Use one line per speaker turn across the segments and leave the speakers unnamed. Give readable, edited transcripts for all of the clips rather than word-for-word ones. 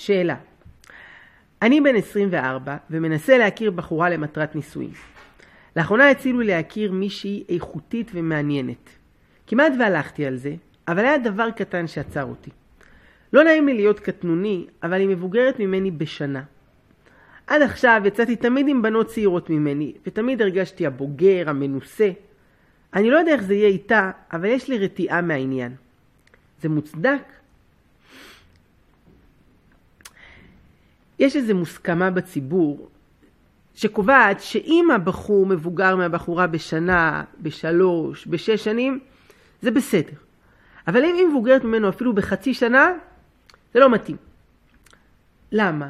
שאלה. אני בן 24 ומנסה להכיר בחורה למטרת נישואים. לאחרונה הצילו לי להכיר מישהי איכותית ומעניינת. כמעט והלכתי על זה, אבל היה דבר קטן שעצר אותי. לא נעים לי להיות קטנוני, אבל היא מבוגרת ממני בשנה. עד עכשיו יצאתי תמיד עם בנות צעירות ממני, ותמיד הרגשתי הבוגר, המנוסה. אני לא יודע איך זה יהיה איתה, אבל יש לי רתיעה מהעניין. זה מוצדק? יש איזו מוסכמה בציבור שקובעת שאם הבחור מבוגר מהבחורה בשנה, בשלוש, בשש שנים, זה בסדר. אבל אם היא מבוגרת ממנו אפילו בחצי שנה, זה לא מתאים. למה?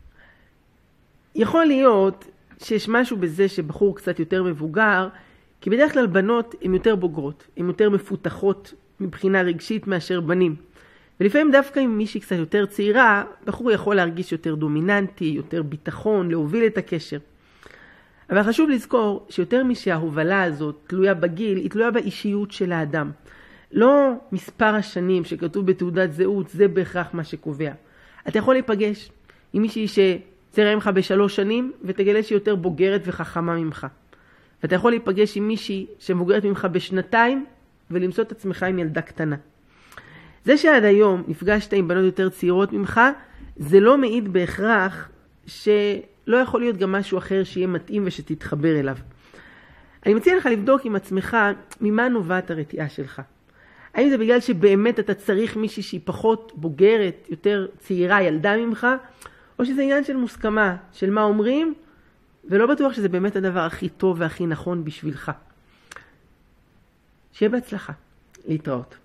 יכול להיות שיש משהו בזה שבחור קצת יותר מבוגר, כי בדרך כלל בנות הן יותר בוגרות, הן יותר מפותחות מבחינה רגשית מאשר בנים. ולפעמים דווקא עם מישהי קצת יותר צעירה, בחור יכול להרגיש יותר דומיננטי, יותר ביטחון, להוביל את הקשר. אבל חשוב לזכור שיותר משההובלה הזאת תלויה בגיל, היא תלויה באישיות של האדם. לא מספר השנים שכתוב בתעודת זהות, זה בהכרח מה שקובע. אתה יכול להיפגש עם מישהי שצעירה ממך ב3 שנים, ותגלה שהיא יותר בוגרת וחכמה ממך. ואתה יכול להיפגש עם מישהי שמבוגרת ממך בשנתיים, ולמצוא את עצמך עם ילדה קטנה. זה שעד היום נפגשת עם בנות יותר צעירות ממך, זה לא מעיד בהכרח שלא יכול להיות גם משהו אחר שיהיה מתאים ושתתחבר אליו. אני מציע לך לבדוק עם עצמך ממה נובעת הרתיעה שלך. האם זה בגלל שבאמת אתה צריך מישהי שהיא פחות בוגרת, יותר צעירה, ילדה ממך, או שזה עניין של מוסכמה, של מה אומרים, ולא בטוח שזה באמת הדבר הכי טוב והכי נכון בשבילך. שיהיה בהצלחה. להתראות.